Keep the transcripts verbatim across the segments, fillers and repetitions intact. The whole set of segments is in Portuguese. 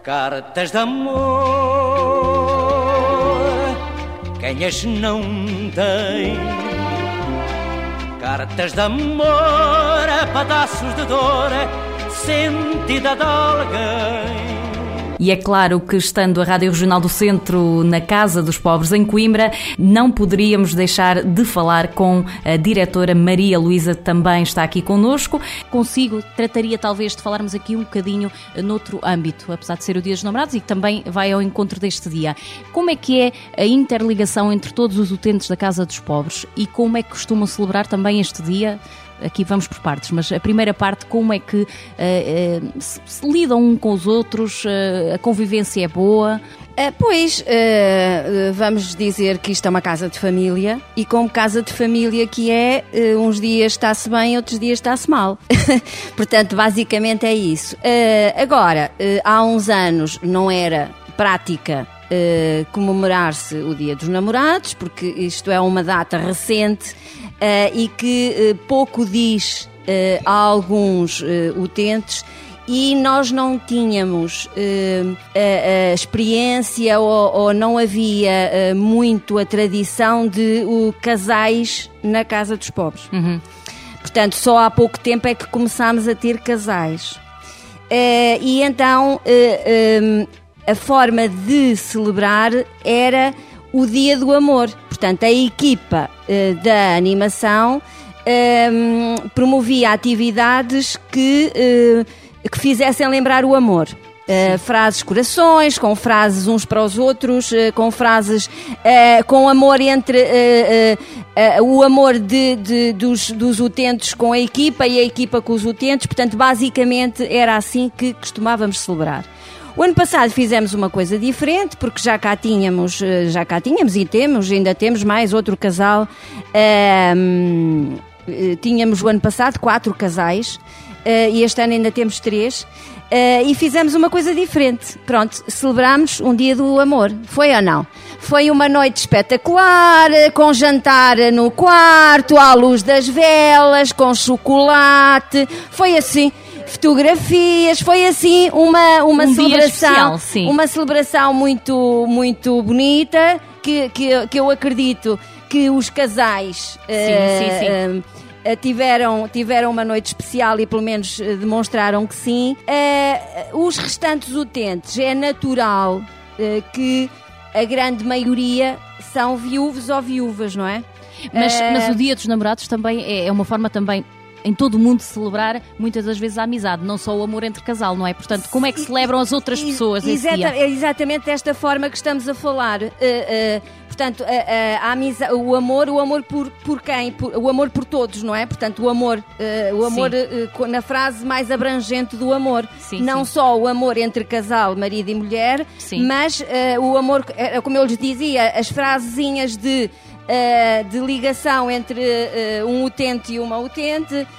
Cartas de amor, quem as não tem? Cartas de amor, a pedaços de dor, sentida de alguém. E é claro que, estando a Rádio Regional do Centro na Casa dos Pobres, em Coimbra, não poderíamos deixar de falar com a diretora Maria Luísa, que também está aqui connosco. Consigo, trataria talvez de falarmos aqui um bocadinho noutro âmbito, apesar de ser o Dia dos Namorados e que também vai ao encontro deste dia. Como é que é a interligação entre todos os utentes da Casa dos Pobres e como é que costumam celebrar também este dia? Aqui vamos por partes, mas a primeira parte, como é que uh, uh, se, se lidam um com os outros, uh, a convivência é boa? Uh, pois, uh, vamos dizer que isto é uma casa de família e como casa de família que é, uh, uns dias está-se bem, outros dias está-se mal. Portanto, basicamente é isso. Uh, agora, uh, há uns anos não era prática Uh, comemorar-se o Dia dos Namorados, porque isto é uma data recente uh, e que uh, pouco diz uh, a alguns uh, utentes, e nós não tínhamos uh, a, a experiência ou, ou não havia uh, muito a tradição de uh, casais na Casa dos Pobres. Uhum. Portanto, só há pouco tempo é que começámos a ter casais. Uh, e então... Uh, um, a forma de celebrar era o Dia do Amor. Portanto, a equipa uh, da animação um, promovia atividades que, uh, que fizessem lembrar o amor. Uh, frases corações, com frases uns para os outros, uh, com frases uh, com amor entre uh, uh, uh, o amor de, de, dos, dos utentes com a equipa e a equipa com os utentes. Portanto, basicamente era assim que costumávamos celebrar. O ano passado fizemos uma coisa diferente, porque já cá tínhamos, já cá tínhamos e temos, ainda temos mais outro casal. Um, tínhamos o ano passado quatro casais uh, e este ano ainda temos três. Uh, e fizemos uma coisa diferente. Pronto, celebramos um Dia do Amor. Foi ou não? Foi uma noite espetacular, com jantar no quarto, à luz das velas, com chocolate. Foi assim... fotografias, foi assim uma, uma um celebração, especial, sim. Uma celebração muito, muito bonita, que, que, que eu acredito que os casais sim, uh, sim, sim. Uh, tiveram, tiveram uma noite especial e pelo menos uh, demonstraram que sim. Uh, os restantes utentes, é natural uh, que a grande maioria são viúvos ou viúvas, não é? Mas, uh, mas o Dia dos Namorados também é, é uma forma também... em todo o mundo celebrar muitas das vezes a amizade, não só o amor entre casal, não é? Portanto, como é que celebram as outras pessoas esse Exata, dia? É exatamente desta forma que estamos a falar. Uh, uh, portanto, a, a, a amizade, o amor, o amor por, por quem? Por, o amor por todos, não é? Portanto, o amor, uh, o amor uh, na frase mais abrangente do amor. Sim, não sim. só o amor entre casal, marido e mulher, sim. mas uh, o amor, como eu lhes dizia, as frasezinhas de... Uh, de ligação entre uh, um utente e uma utente, uh,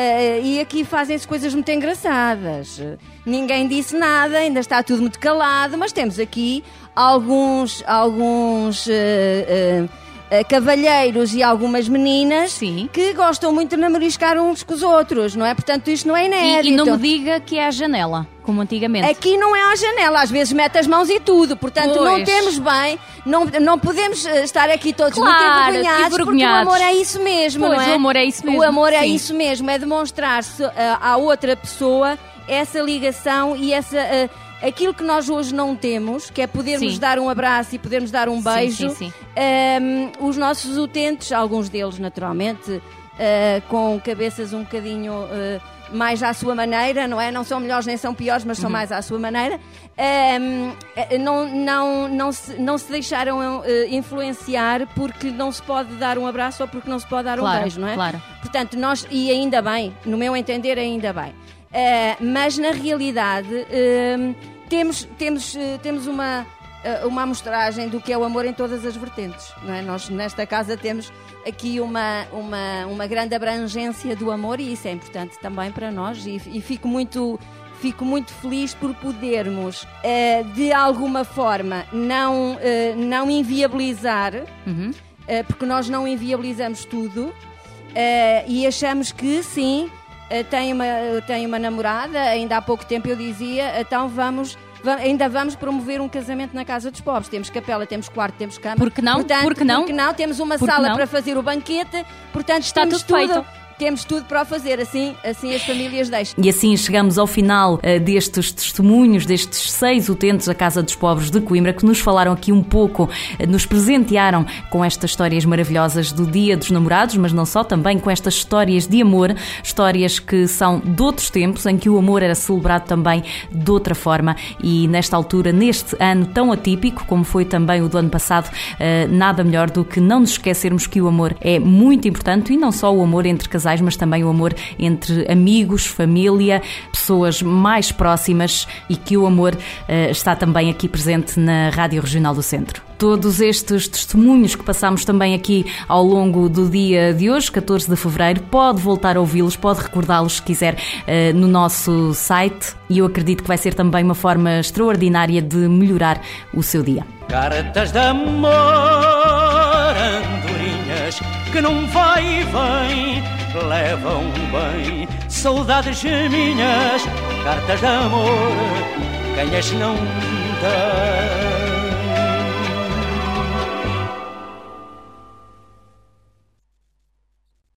e aqui fazem-se coisas muito engraçadas. Uh, ninguém disse nada, ainda está tudo muito calado, mas temos aqui alguns, alguns uh, uh, uh, cavalheiros e algumas meninas Sim. que gostam muito de namoriscar uns com os outros, não é? Portanto, isto não é inédito. E, e não me diga que é a janela, como antigamente. Aqui não é à janela, às vezes mete as mãos e tudo, portanto pois. Não temos bem, não, não podemos estar aqui todos claro, muito envergonhados, porque o amor é isso mesmo, pois, não é? o amor é isso mesmo. O amor é Sim. isso mesmo, é demonstrar-se uh, à outra pessoa essa ligação e essa, uh, aquilo que nós hoje não temos, que é podermos sim. dar um abraço e podermos dar um beijo. Sim, sim, sim. Um, os nossos utentes, alguns deles naturalmente, uh, com cabeças um bocadinho... Uh, mais à sua maneira, não é? Não são melhores nem são piores, mas são uhum. mais à sua maneira. Um, não, não, não, se, não se deixaram uh, influenciar porque não se pode dar um abraço ou porque não se pode dar claro, um beijo, não é? Claro. Portanto, nós, e ainda bem, no meu entender, ainda bem. Uh, mas, na realidade, uh, temos, temos, uh, temos uma... uma amostragem do que é o amor em todas as vertentes, não é? Nós nesta casa temos aqui uma, uma, uma grande abrangência do amor e isso é importante também para nós e, e fico muito, fico muito feliz por podermos uh, de alguma forma não, uh, não inviabilizar, uhum. uh, porque nós não inviabilizamos tudo uh, e achamos que sim, uh, tem, uma, tem uma namorada, ainda há pouco tempo eu dizia, então vamos ainda vamos promover um casamento na Casa dos Pobres. Temos capela, temos quarto, temos cama. Por que não? Portanto, Por que não? Por que não? Temos uma Por que sala não? para fazer o banquete. Portanto, Está temos tudo tudo. feito. Temos tudo para o fazer, assim, assim as famílias deixam. E assim chegamos ao final uh, destes testemunhos, destes seis utentes da Casa dos Pobres de Coimbra, que nos falaram aqui um pouco, uh, nos presentearam com estas histórias maravilhosas do Dia dos Namorados, mas não só, também com estas histórias de amor, histórias que são de outros tempos, em que o amor era celebrado também de outra forma. E nesta altura, neste ano tão atípico, como foi também o do ano passado, uh, nada melhor do que não nos esquecermos que o amor é muito importante, e não só o amor entre casais, mas também o amor entre amigos, família, pessoas mais próximas, e que o amor uh, está também aqui presente na Rádio Regional do Centro. Todos estes testemunhos que passamos também aqui ao longo do dia de hoje, catorze de fevereiro, pode voltar a ouvi-los, pode recordá-los se quiser uh, no nosso site, e eu acredito que vai ser também uma forma extraordinária de melhorar o seu dia. Cartas de amor, andorinhas que não vai e vem, levam bem saudades minhas. Cartas de amor, quem as não dá?